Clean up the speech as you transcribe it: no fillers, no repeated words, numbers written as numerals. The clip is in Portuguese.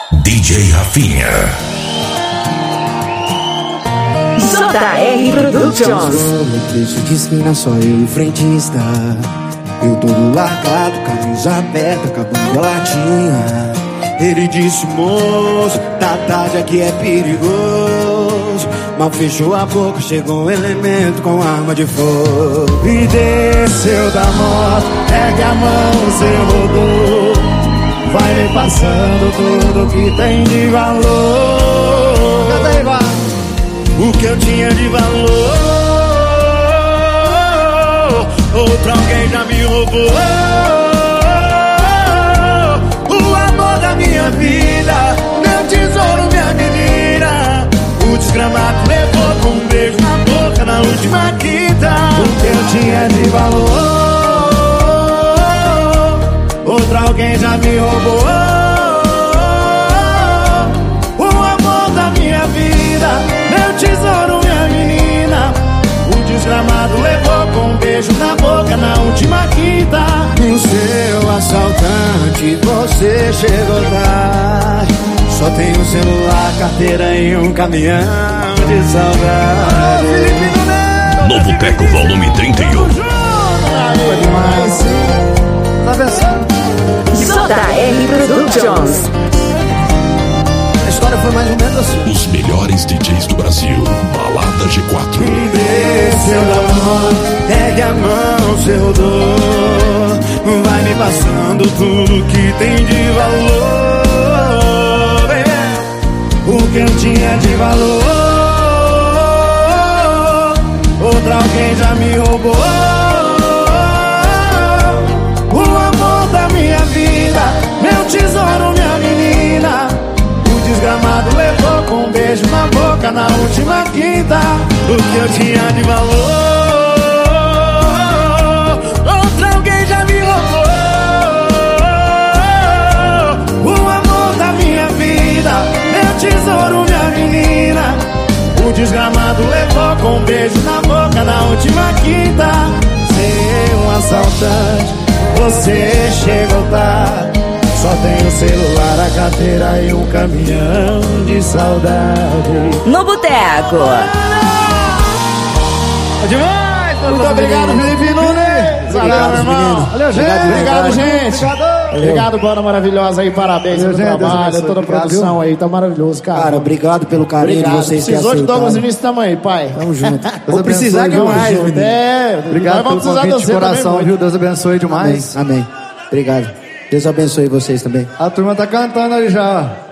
DJ Rafinha. JR Productions. Trecho de esquina, só eu e o frentista. Eu todo largado, camisa aberta, acabando a latinha. Ele disse, moço, tá tarde aqui é perigoso. Mal fechou a boca, chegou um elemento com arma de fogo. E desceu da moto, pega a mão, você rodou. Vai me passando tudo que tem de valor. Canta aí, vai. O que eu tinha de valor, outro alguém já me roubou. O amor da minha vida, meu tesouro, minha menina. O desgramado levou com um beijo na boca na última quinta. O que eu tinha de valor, outro alguém já me roubou. O amor da minha vida, meu tesouro, minha menina. O desgramado levou com um beijo na boca na última quinta. E o seu assaltante, você chegou tarde. Só tem um celular, carteira e um caminhão de saudade. Novo Teco Volume 31. Foi demais. Tá pensando? JR Productions. A história foi mais ou menos assim. Os melhores DJs do Brasil. Balada G4. Desceu da mão, pegue a mão, seu rodou. Vai me passando tudo que tem de valor, baby. O que eu tinha de valor, outro alguém já me roubou. O amor da minha vida, meu tesouro, minha menina. O desgramado levou com um beijo na boca na última quinta. O que eu tinha de valor, outro alguém já me roubou. O amor da minha vida, meu tesouro, minha menina. O desgramado levou com um beijo na boca na última quinta. Ser um assaltante, você chegou tarde. Só tem o celular, a carteira e um caminhão de saudade. No Boteco. É demais! Muito obrigado, Felipe Nunes! Obrigado, irmão! Valeu, gente! Obrigado, gente! Obrigado, banda maravilhosa aí, parabéns pelo trabalho, toda a produção aí, tá maravilhoso, cara. Cara, obrigado pelo carinho de vocês que Precisou de aceitaram. Douglas Vinícius também, pai. Tamo junto. Vou precisar de mais, menino. Obrigado pelo convite de coração, também, viu? Deus abençoe demais. Amém. Obrigado. Deus abençoe vocês também. A turma tá cantando ali já.